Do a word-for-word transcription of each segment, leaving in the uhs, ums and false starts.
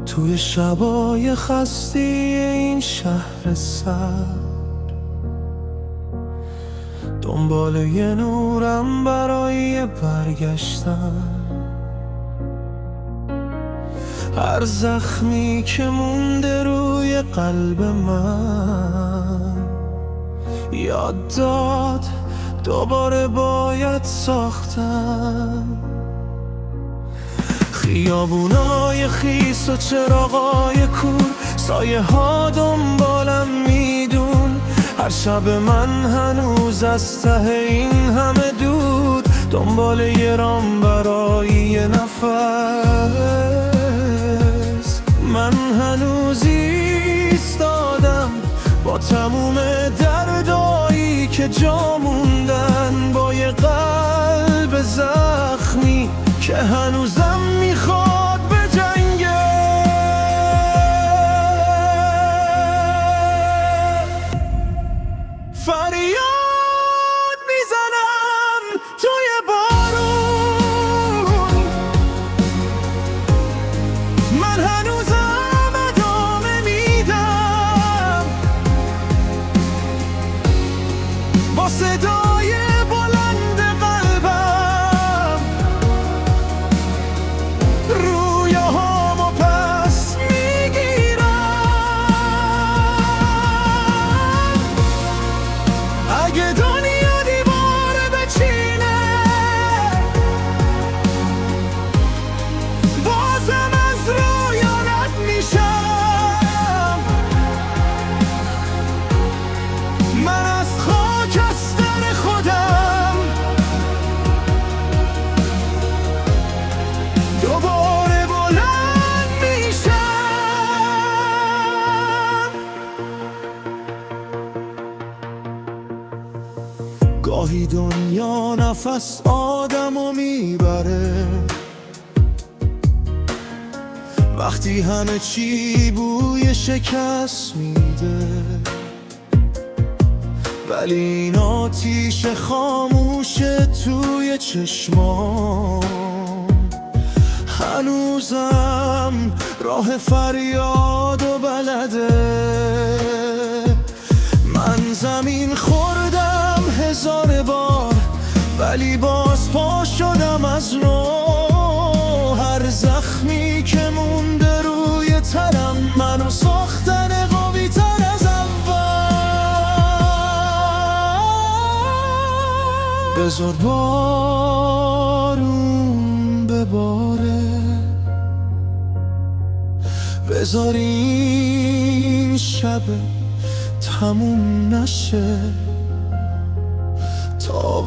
توی شبای خستی این شهر سر، دنبال یه نورم برای برگشتن. هر زخمی که مونده روی قلب من یاد داد دوباره باید ساختم. خیابونای خیس و چراغای کور، سایه ها دنبالم میدون. هر شب من هنوز از ته این همه دود دنبال یه رام برای یه نفس. من هنوز ایستادم با تموم دردایی که جا موندن، با یه قلب زخمی که هنوزم میخواد به جنگه. فریاد میزنم توی بارون، من هنوزم ادامه میدم با صدای بلند قلبم. رویاهامو پس میگیرم. اگه دنیا دیواره بچینه بازم از رویا رد میشم. من از خاکستر خودم دوباره بلند میشم. گاهی دنیا نفس آدمو میبره، وقتی همه چی بوی شکست میده. ولی این آتیش خاموشه توی چشمام هنوزم راه فریاد و بلده. من زمین خوردم هزار بار ولی باز پا شدم از نو. هر زخمی که مونده روی تنم منو ساختن قوی تر از اول. بذار بارون بباره، بذار این شب تموم نشه تا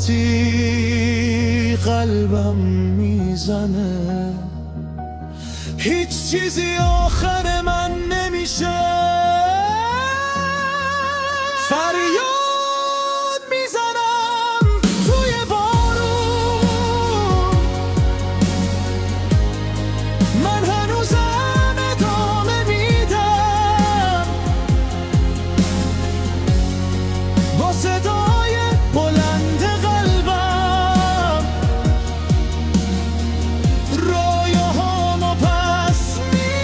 وقتی قلبم میزنه هیچ چیزی آخر من نمیشه. فریاد میزنم توی بارون، من هنوزم ادامه میدم با صدای بلند قلبم. رویاهامو پس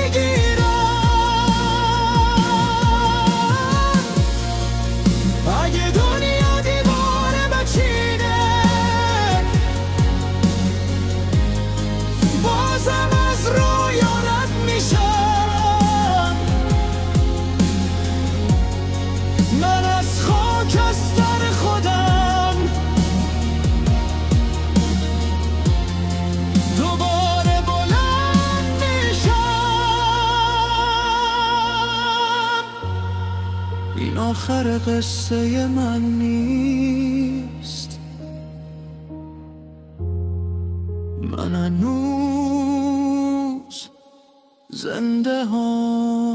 میگیرم. اگه دنیا دیواره بچینه بازم از رویا رد میشم. من از خاکستر خودم دوباره بلند میشم. این آخر قصه من نیست، من هنوز زنده هم.